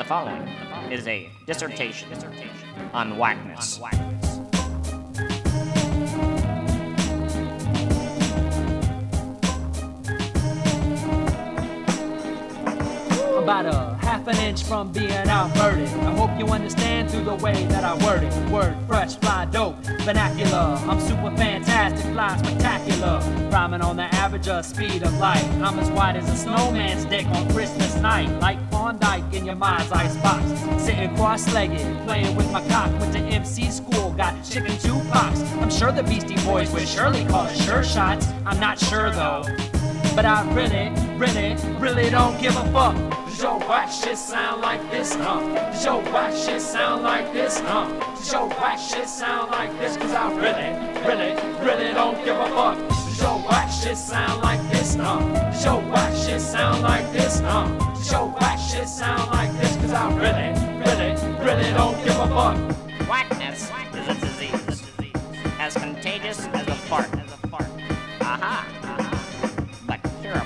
following is a dissertation on whackness. About a half an inch from being outmurdered. I hope you understand through the way that I word it. Word fresh, fly dope, vernacular. I'm super fantastic, fly spectacular. Rhyming on the average speed of light. I'm as wide as a snowman's dick on Christmas night. Like Klondike in your mind's icebox. Sitting cross-legged, playing with my cock. Went to MC school, got chicken jukebox. I'm sure the Beastie Boys would surely call it sure shots. I'm not sure though. But I really don't give a fuck. Does your whack shit sound like this, Does your whack shit sound like this, Does your whack shit sound like this? Cause I really don't give a fuck. Does your whack shit sound like this, Does your whack shit sound like this, Does your whack shit sound like this? Cause I really don't give a fuck. Whackness is a disease, as contagious as a fart. Aha. But curable.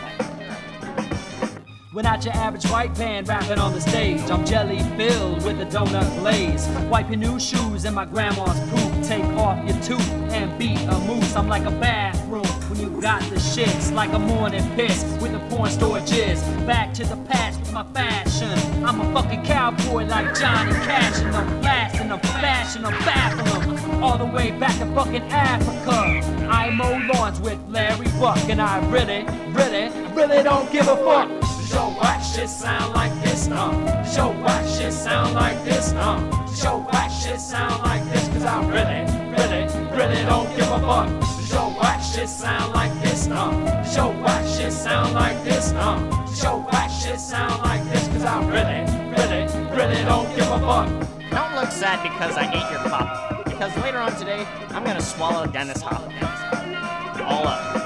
We're not your average white band rapping on the stage. I'm jelly filled with a donut glaze. Wipe your new shoes and my grandma's poop. Take off your tooth and beat a moose. I'm like a bathroom when you got the shits. Like a morning piss with a porn store jizz. Back to the past with my fashion. I'm a fucking cowboy like Johnny Cash. And I'm blasting, I'm flashing, I'm baffling them. All the way back to fucking Africa. I mow lawns with Larry Buck. And I really don't give a fuck. Does your whack shit sound like this, Does your whack shit sound like this, Does your whack shit sound like this? Cause I really don't give a fuck. Does your whack shit sound like this, Does your whack shit sound like this, Does your whack shit sound like this? Cause I really don't give a fuck. Don't look sad because I ate your pop. Because later on today, I'm gonna swallow Dennis Hopkins. All up.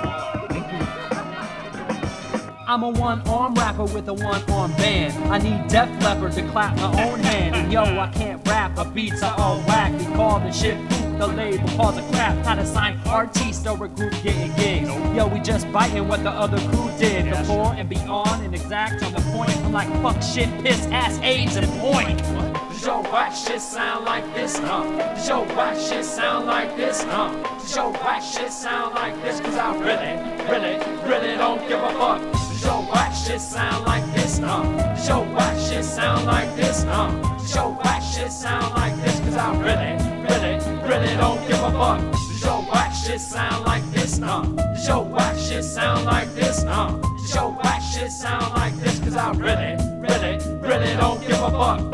I'm a one-arm rapper with a one-arm band. I need Def Leppard to clap my own hand. And yo, I can't rap, my beats are all whack. We call the shit poop, the label calls it crap. Not a signed artist or a group getting gigs. Yo, we just biting what the other crew did. Before and beyond and exact on the point. I'm like fuck, shit, piss, ass, AIDS, and point. Does your whack shit sound like this, Does your whack shit sound like this, Does your whack shit sound like this? Cause I really don't give a fuck. Does your whack shit sound like this, Does your whack shit sound like this, Does your whack shit sound like this? Cause I really don't give a fuck. Does your whack shit sound like this, Does your whack shit sound like this, Does your whack shit sound like this? Cause I really don't give a fuck.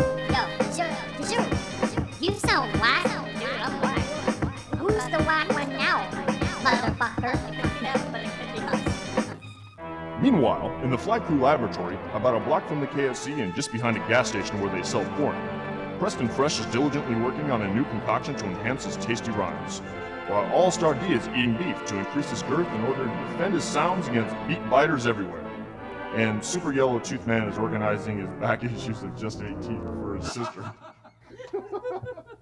You sound whack. Who's the whack one now, motherfucker? Meanwhile, in the Fly Crew laboratory, about a block from the KFC and just behind a gas station where they sell porn, Preston Fresh is diligently working on a new concoction to enhance his tasty rhymes, while All-Star D is eating beef to increase his girth in order to defend his sounds against beat biters everywhere. And Super Yellow Tooth Man is organizing his back issues of Just 18 for his sister.